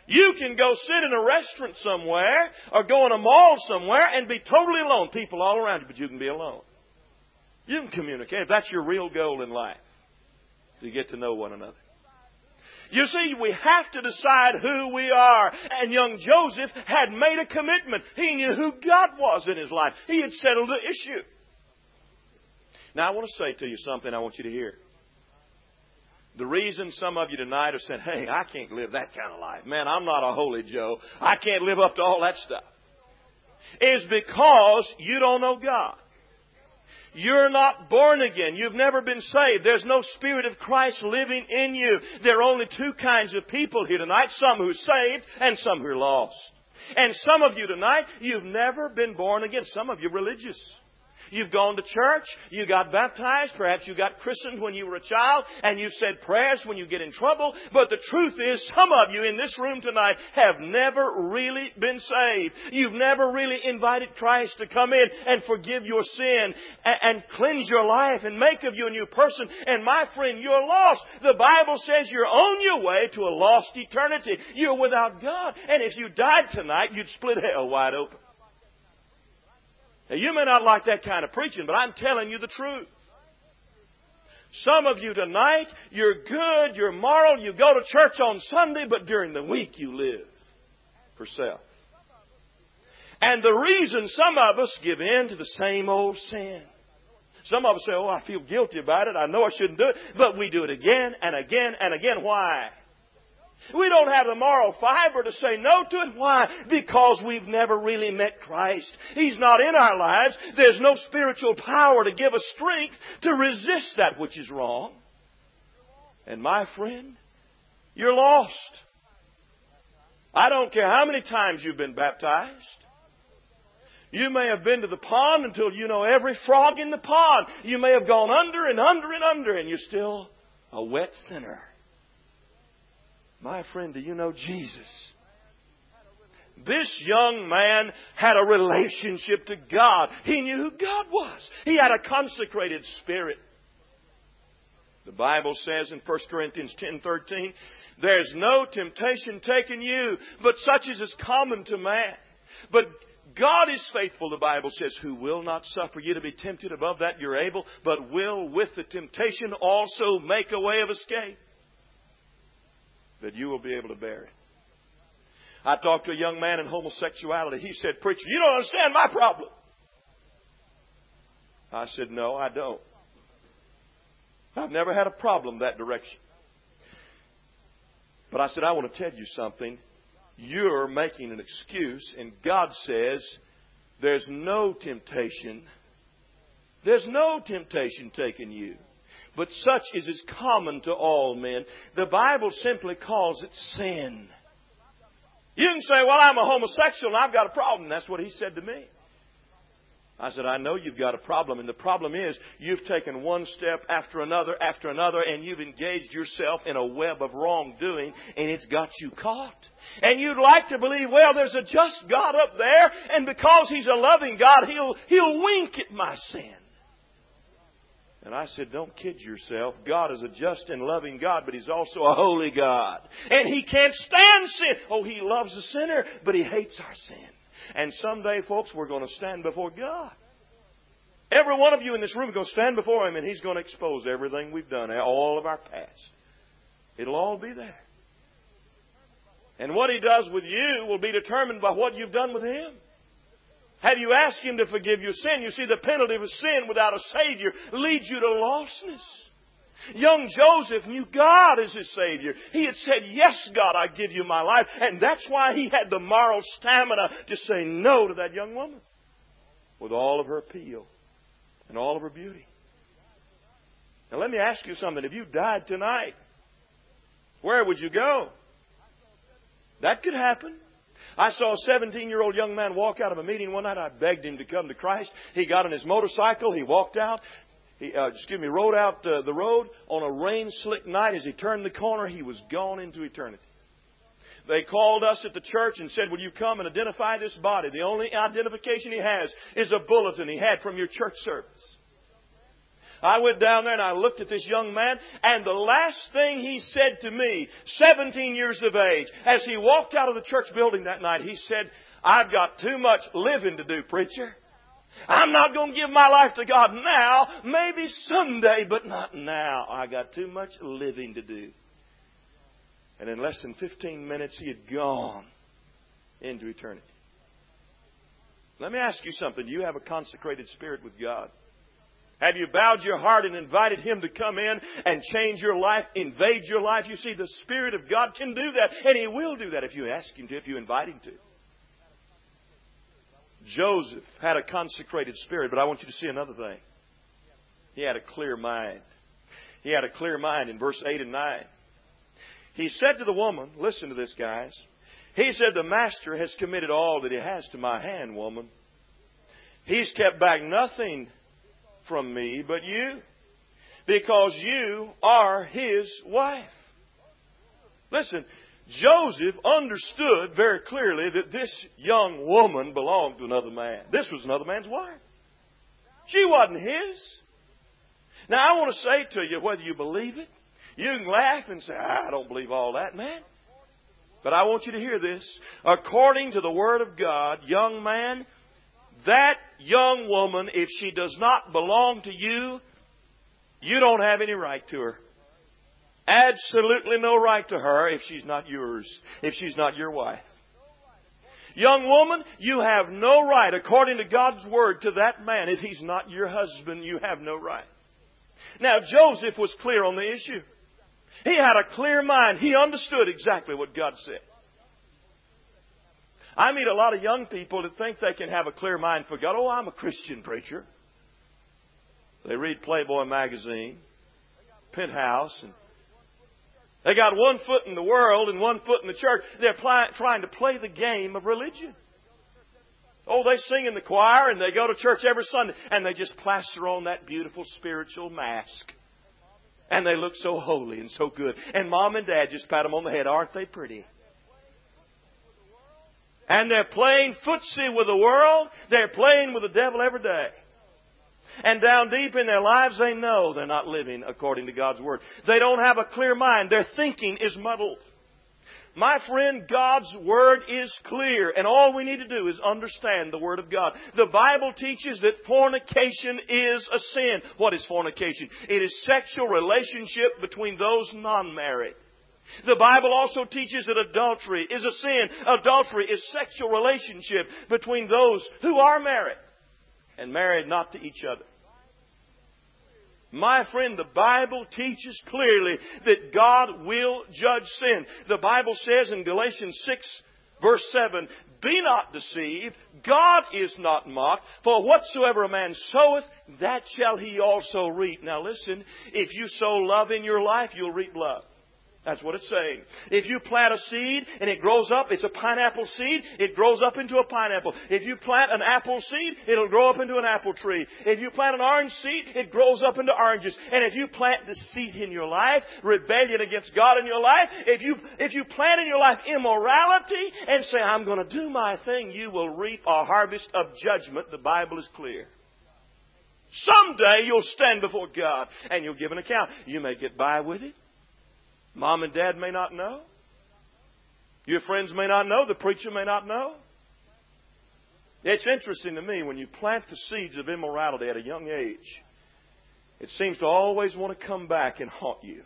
You can go sit in a restaurant somewhere or go in a mall somewhere and be totally alone. People all around you, but you can be alone. You can communicate if that's your real goal in life, to get to know one another. You see, we have to decide who we are. And young Joseph had made a commitment. He knew who God was in his life. He had settled the issue. Now, I want to say to you something I want you to hear. The reason some of you tonight are saying, hey, I can't live that kind of life. Man, I'm not a holy Joe. I can't live up to all that stuff. Is because you don't know God. You're not born again. You've never been saved. There's no Spirit of Christ living in you. There are only two kinds of people here tonight. Some who are saved and some who are lost. And some of you tonight, you've never been born again. Some of you are religious. You've gone to church, you got baptized, perhaps you got christened when you were a child, and you've said prayers when you get in trouble. But the truth is, some of you in this room tonight have never really been saved. You've never really invited Christ to come in and forgive your sin and, and cleanse your life and make of you a new person. And my friend, you're lost. The Bible says you're on your way to a lost eternity. You're without God. And if you died tonight, you'd split hell wide open. Now, you may not like that kind of preaching, but I'm telling you the truth. Some of you tonight, you're good, you're moral, you go to church on Sunday, but during the week you live for self. And the reason some of us give in to the same old sin. Some of us say, oh, I feel guilty about it. I know I shouldn't do it. But we do it again and again and again. Why? We don't have the moral fiber to say no to it. Why? Because we've never really met Christ. He's not in our lives. There's no spiritual power to give us strength to resist that which is wrong. And my friend, you're lost. I don't care how many times you've been baptized. You may have been to the pond until you know every frog in the pond. You may have gone under and under and under, and you're still a wet sinner. My friend, do you know Jesus? This young man had a relationship to God. He knew who God was. He had a consecrated spirit. The Bible says in First Corinthians ten thirteen, there's no temptation taken you, but such as is common to man. But God is faithful, the Bible says, who will not suffer you to be tempted above that you're able, but will with the temptation also make a way of escape, that you will be able to bear it. I talked to a young man in homosexuality. He said, preacher, you don't understand my problem. I said, no, I don't. I've never had a problem that direction. But I said, I want to tell you something. You're making an excuse, and God says there's no temptation. There's no temptation taking you. But such is as common to all men. The Bible simply calls it sin. You can say, well, I'm a homosexual and I've got a problem. That's what he said to me. I said, I know you've got a problem. And the problem is you've taken one step after another after another, and you've engaged yourself in a web of wrongdoing, and it's got you caught. And you'd like to believe, well, there's a just God up there, and because He's a loving God, He'll, He'll wink at my sin. And I said, don't kid yourself. God is a just and loving God, but He's also a holy God. And He can't stand sin. Oh, He loves the sinner, but He hates our sin. And someday, folks, we're going to stand before God. Every one of you in this room is going to stand before Him, and He's going to expose everything we've done, all of our past. It'll all be there. And what He does with you will be determined by what you've done with Him. Have you asked Him to forgive your sin? You see, the penalty of sin without a Savior leads you to lostness. Young Joseph knew God as his Savior. He had said, yes, God, I give you my life. And that's why he had the moral stamina to say no to that young woman with all of her appeal and all of her beauty. Now, let me ask you something. If you died tonight, where would you go? That could happen. I saw a seventeen-year-old young man walk out of a meeting one night. I begged him to come to Christ. He got on his motorcycle. He walked out. He, uh, excuse me, rode out uh, the road on a rain-slick night. As he turned the corner, he was gone into eternity. They called us at the church and said, will you come and identify this body? The only identification he has is a bulletin he had from your church service. I went down there and I looked at this young man, and the last thing he said to me, seventeen years of age, as he walked out of the church building that night, he said, I've got too much living to do, preacher. I'm not going to give my life to God now. Maybe someday, but not now. I got too much living to do. And in less than fifteen minutes, he had gone into eternity. Let me ask you something. Do you have a consecrated spirit with God? Have you bowed your heart and invited Him to come in and change your life, invade your life? You see, the Spirit of God can do that, and He will do that if you ask Him to, if you invite Him to. Joseph had a consecrated spirit, but I want you to see another thing. He had a clear mind. He had a clear mind in verse eight and nine. He said to the woman, listen to this, guys. He said, the master has committed all that he has to my hand, woman. He's kept back nothing from me but you, because you are his wife. Listen, Joseph understood very clearly that this young woman belonged to another man. This was another man's wife. She wasn't his. Now, I want to say to you, whether you believe it, you can laugh and say, I don't believe all that, man. But I want you to hear this. According to the Word of God, young man, that young woman, if she does not belong to you, you don't have any right to her. Absolutely no right to her if she's not yours, if she's not your wife. Young woman, you have no right, according to God's Word, to that man. If he's not your husband, you have no right. Now, Joseph was clear on the issue. He had a clear mind. He understood exactly what God said. I meet a lot of young people that think they can have a clear mind for God. Oh, I'm a Christian preacher. They read Playboy magazine, Penthouse, and they got one foot in the world and one foot in the church. They're pl- trying to play the game of religion. Oh, they sing in the choir and they go to church every Sunday and they just plaster on that beautiful spiritual mask. And they look so holy and so good. And mom and dad just pat them on the head. Aren't they pretty? And they're playing footsie with the world. They're playing with the devil every day. And down deep in their lives, they know they're not living according to God's Word. They don't have a clear mind. Their thinking is muddled. My friend, God's Word is clear, and all we need to do is understand the Word of God. The Bible teaches that fornication is a sin. What is fornication? It is sexual relationship between those non-married. The Bible also teaches that adultery is a sin. Adultery is sexual relationship between those who are married and married not to each other. My friend, the Bible teaches clearly that God will judge sin. The Bible says in Galatians six, verse seven, be not deceived, God is not mocked, for whatsoever a man soweth, that shall he also reap. Now listen, if you sow love in your life, you'll reap love. That's what it's saying. If you plant a seed and it grows up, it's a pineapple seed, it grows up into a pineapple. If you plant an apple seed, it'll grow up into an apple tree. If you plant an orange seed, it grows up into oranges. And if you plant deceit in your life, rebellion against God in your life, if you, if you plant in your life immorality and say, I'm going to do my thing, you will reap a harvest of judgment. The Bible is clear. Someday you'll stand before God and you'll give an account. You may get by with it. Mom and Dad may not know. Your friends may not know. The preacher may not know. It's interesting to me when you plant the seeds of immorality at a young age, it seems to always want to come back and haunt you.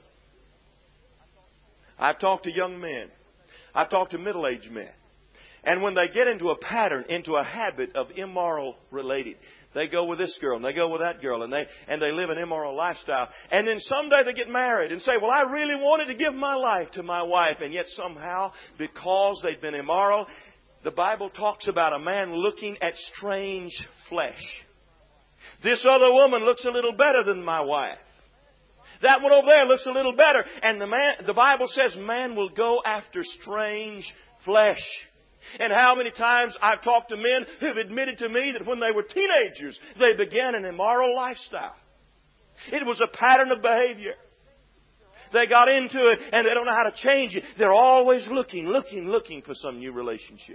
I've talked to young men. I've talked to middle-aged men. And when they get into a pattern, into a habit of immoral related, they go with this girl and they go with that girl and they and they live an immoral lifestyle. And then someday they get married and say, well, I really wanted to give my life to my wife. And yet somehow, because they've been immoral, the Bible talks about a man looking at strange flesh. This other woman looks a little better than my wife. That one over there looks a little better. And the man, the Bible says man will go after strange flesh. And how many times I've talked to men who've admitted to me that when they were teenagers, they began an immoral lifestyle. It was a pattern of behavior. They got into it and they don't know how to change it. They're always looking, looking, looking for some new relationship.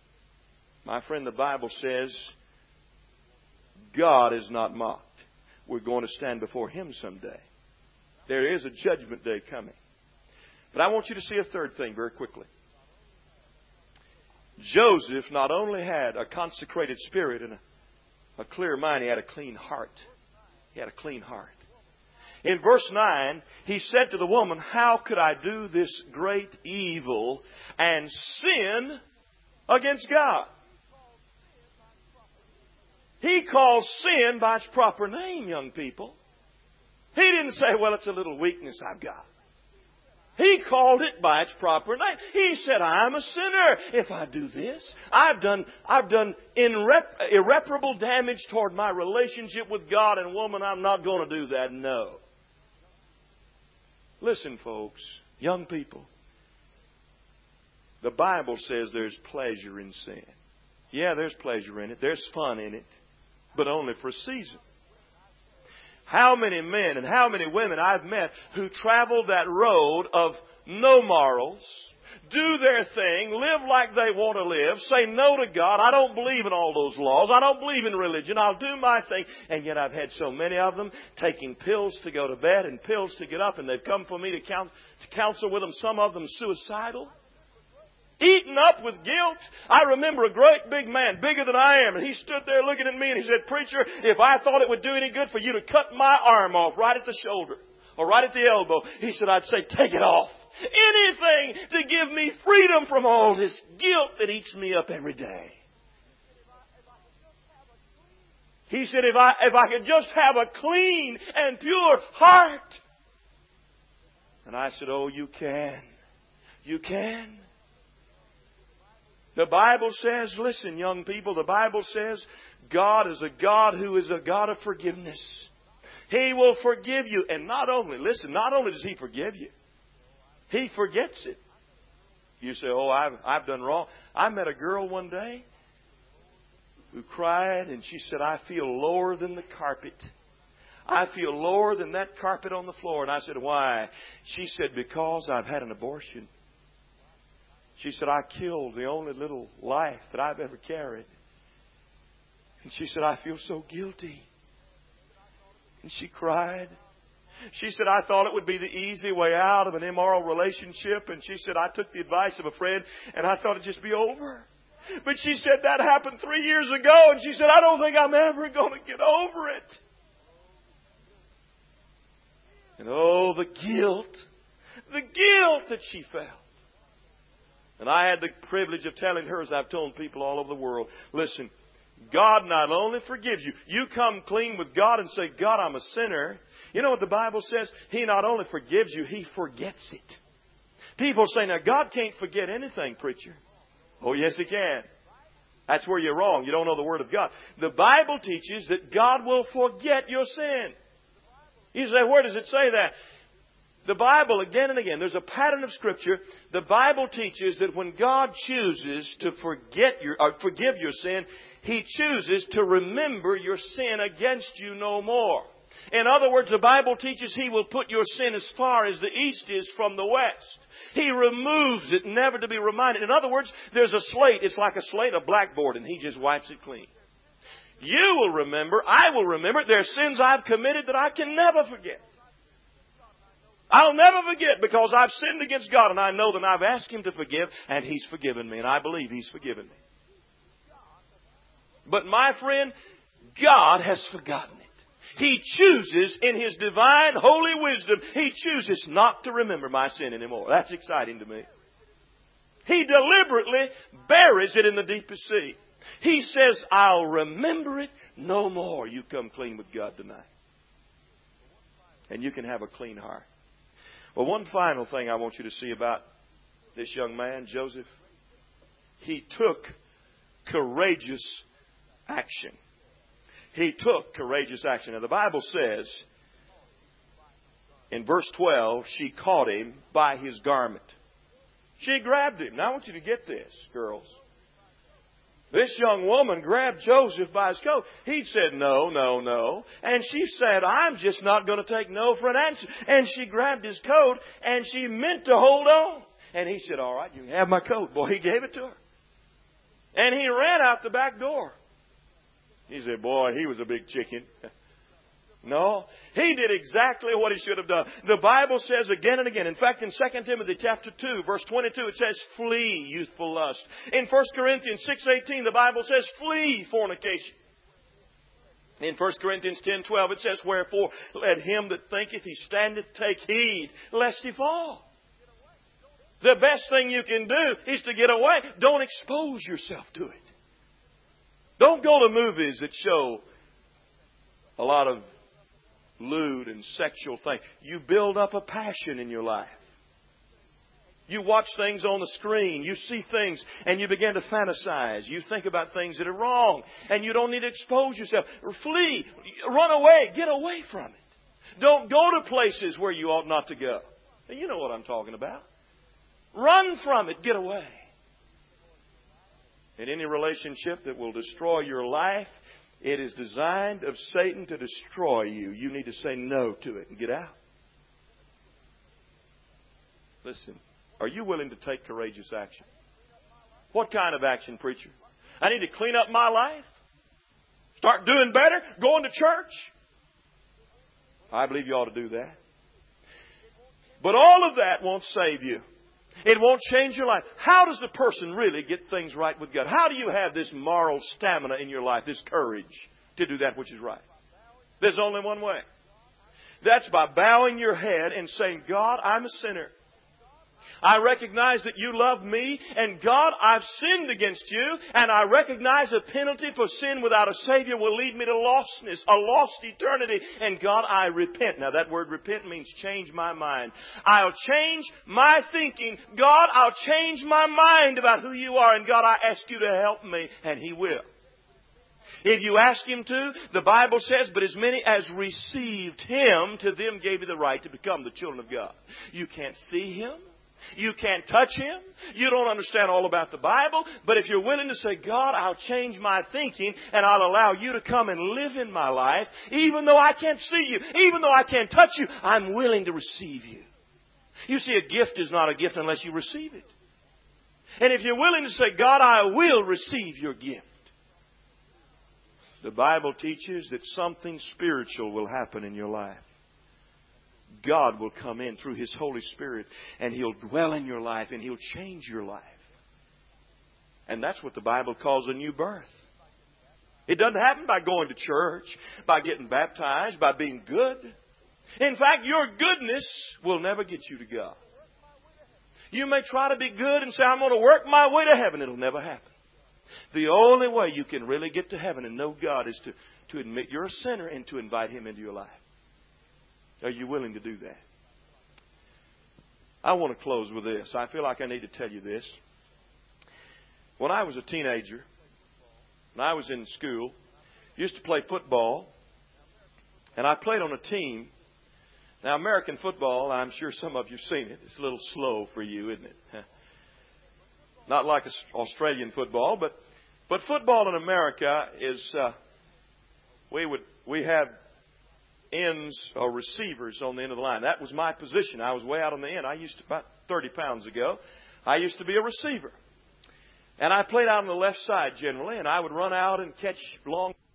My friend, the Bible says God is not mocked. we're going to stand before Him someday. There is a judgment day coming. But I want you to see a third thing very quickly. Joseph not only had a consecrated spirit and a, a clear mind, he had a clean heart. He had a clean heart. In verse nine, he said to the woman, how could I do this great evil and sin against God? He calls sin by its proper name, young people. He didn't say, well, it's a little weakness I've got. He called it by its proper name. He said, I'm a sinner if I do this. I've done, I've done irrep- irreparable damage toward my relationship with God, and woman, I'm not going to do that. No. Listen, folks, young people. The Bible says there's pleasure in sin. Yeah, there's pleasure in it. There's fun in it. But only for a season. How many men and how many women I've met who travel that road of no morals, do their thing, live like they want to live, say no to God. I don't believe in all those laws. I don't believe in religion. I'll do my thing. And yet I've had so many of them taking pills to go to bed and pills to get up. And they've come for me to counsel with them. Some of them suicidal. Eaten up with guilt. I remember a great big man, bigger than I am, and he stood there looking at me and he said, preacher, if I thought it would do any good for you to cut my arm off right at the shoulder or right at the elbow, he said, I'd say, take it off. Anything to give me freedom from all this guilt that eats me up every day. He said, if I, if I could just have a clean and pure heart. And I said, oh, you can. You can. The Bible says, listen, young people, the Bible says God is a God who is a God of forgiveness. He will forgive you. And not only, listen, not only does He forgive you, He forgets it. You say, oh, I've, I've done wrong. I met a girl one day who cried and she said, I feel lower than the carpet. I feel lower than that carpet on the floor. And I said, why? She said, because I've had an abortion. She said, I killed the only little life that I've ever carried. And she said, I feel so guilty. And she cried. She said, I thought it would be the easy way out of an immoral relationship. And she said, I took the advice of a friend and I thought it'd just be over. But she said that happened three years ago. And she said, I don't think I'm ever going to get over it. And oh, the guilt. The guilt that she felt. And I had the privilege of telling her, as I've told people all over the world, listen, God not only forgives you. You come clean with God and say, God, I'm a sinner. You know what the Bible says? He not only forgives you, He forgets it. People say, now God can't forget anything, preacher. Oh, yes, He can. That's where you're wrong. You don't know the Word of God. The Bible teaches that God will forget your sin. You say, where does it say that? The Bible, again and again, there's a pattern of Scripture. The Bible teaches that when God chooses to forget your, or forgive your sin, He chooses to remember your sin against you no more. In other words, the Bible teaches He will put your sin as far as the east is from the west. He removes it, never to be reminded. In other words, there's a slate. It's like a slate, a blackboard, and He just wipes it clean. You will remember, I will remember, there are sins I've committed that I can never forget. I'll never forget because I've sinned against God and I know that I've asked Him to forgive and He's forgiven me and I believe He's forgiven me. But my friend, God has forgotten it. He chooses in His divine holy wisdom, He chooses not to remember my sin anymore. That's exciting to me. He deliberately buries it in the deepest sea. He says, I'll remember it no more. You come clean with God tonight. And you can have a clean heart. Well, one final thing I want you to see about this young man, Joseph. He took courageous action. He took courageous action. Now, the Bible says in verse twelve, she caught him by his garment. She grabbed him. Now, I want you to get this, girls. This young woman grabbed Joseph by his coat. He said, no, no, no. And she said, I'm just not going to take no for an answer. And she grabbed his coat and she meant to hold on. And he said, all right, you can have my coat. Boy, he gave it to her. And he ran out the back door. He said, boy, he was a big chicken. No, he did exactly what he should have done. The Bible says again and again. In fact, in Second Timothy chapter two, verse twenty-two, it says, flee youthful lust. In First Corinthians six eighteen, the Bible says, flee fornication. In First Corinthians ten twelve, it says, wherefore, let him that thinketh he standeth take heed, lest he fall. The best thing you can do is to get away. Don't expose yourself to it. Don't go to movies that show a lot of lewd and sexual things. You build up a passion in your life. You watch things on the screen. You see things and you begin to fantasize. You think about things that are wrong. And you don't need to expose yourself. Flee. Run away. Get away from it. Don't go to places where you ought not to go. And you know what I'm talking about. Run from it. Get away. In any relationship that will destroy your life, it is designed of Satan to destroy you. You need to say no to it and get out. Listen, are you willing to take courageous action? What kind of action, preacher? I need to clean up my life? Start doing better? Going to church? I believe you ought to do that. But all of that won't save you. It won't change your life. How does a person really get things right with God? How do you have this moral stamina in your life, this courage to do that which is right? There's only one way. That's by bowing your head and saying, God, I'm a sinner. I recognize that you love me, and God, I've sinned against you, and I recognize the penalty for sin without a Savior will lead me to lostness, a lost eternity, and God, I repent. Now that word repent means change my mind. I'll change my thinking. God, I'll change my mind about who you are, and God, I ask you to help me, and He will. If you ask Him to, the Bible says, but as many as received Him, to them gave He the right to become the children of God. You can't see Him. You can't touch Him. You don't understand all about the Bible. But if you're willing to say, God, I'll change my thinking and I'll allow you to come and live in my life, even though I can't see you, even though I can't touch you, I'm willing to receive you. You see, a gift is not a gift unless you receive it. And if you're willing to say, God, I will receive your gift, the Bible teaches that something spiritual will happen in your life. God will come in through His Holy Spirit and He'll dwell in your life and He'll change your life. And that's what the Bible calls a new birth. It doesn't happen by going to church, by getting baptized, by being good. In fact, your goodness will never get you to God. You may try to be good and say, I'm going to work my way to heaven. It'll never happen. The only way you can really get to heaven and know God is to, to admit you're a sinner and to invite Him into your life. Are you willing to do that? I want to close with this. I feel like I need to tell you this. When I was a teenager, when I was in school, I used to play football, and I played on a team. Now, American football, I'm sure some of you have seen it. It's a little slow for you, isn't it? Not like Australian football, but but football in America is uh, we would we have ends or receivers on the end of the line. That was my position. I was way out on the end. I used to, about thirty pounds ago, I used to be a receiver. And I played out on the left side generally, and I would run out and catch long